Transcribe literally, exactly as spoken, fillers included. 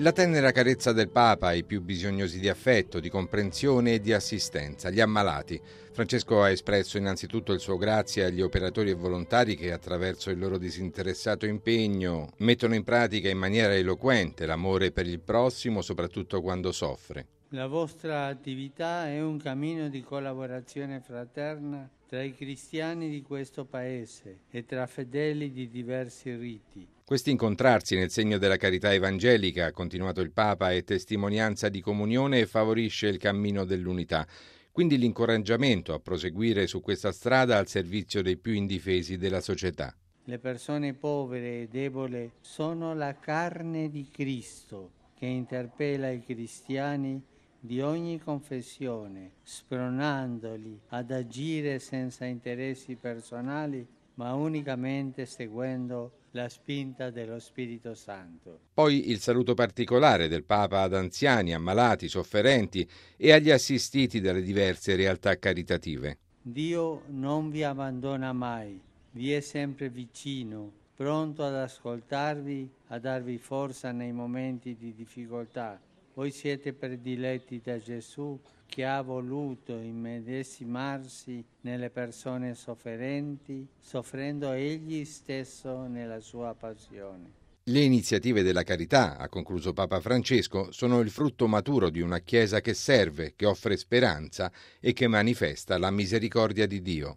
La tenera carezza del Papa ai più bisognosi di affetto, di comprensione e di assistenza, gli ammalati. Francesco ha espresso innanzitutto il suo grazie agli operatori e volontari che attraverso il loro disinteressato impegno mettono in pratica in maniera eloquente l'amore per il prossimo, soprattutto quando soffre. La vostra attività è un cammino di collaborazione fraterna tra i cristiani di questo paese e tra fedeli di diversi riti. Questi incontrarsi nel segno della carità evangelica, ha continuato il Papa, è testimonianza di comunione e favorisce il cammino dell'unità. Quindi l'incoraggiamento a proseguire su questa strada al servizio dei più indifesi della società. Le persone povere e deboli sono la carne di Cristo che interpella i cristiani di ogni confessione, spronandoli ad agire senza interessi personali, ma unicamente seguendo la spinta dello Spirito Santo. Poi il saluto particolare del Papa ad anziani, ammalati, sofferenti e agli assistiti dalle diverse realtà caritative. Dio non vi abbandona mai, vi è sempre vicino, pronto ad ascoltarvi, a darvi forza nei momenti di difficoltà. Voi siete prediletti da Gesù che ha voluto immedesimarsi nelle persone sofferenti, soffrendo egli stesso nella sua passione. Le iniziative della carità, ha concluso Papa Francesco, sono il frutto maturo di una Chiesa che serve, che offre speranza e che manifesta la misericordia di Dio.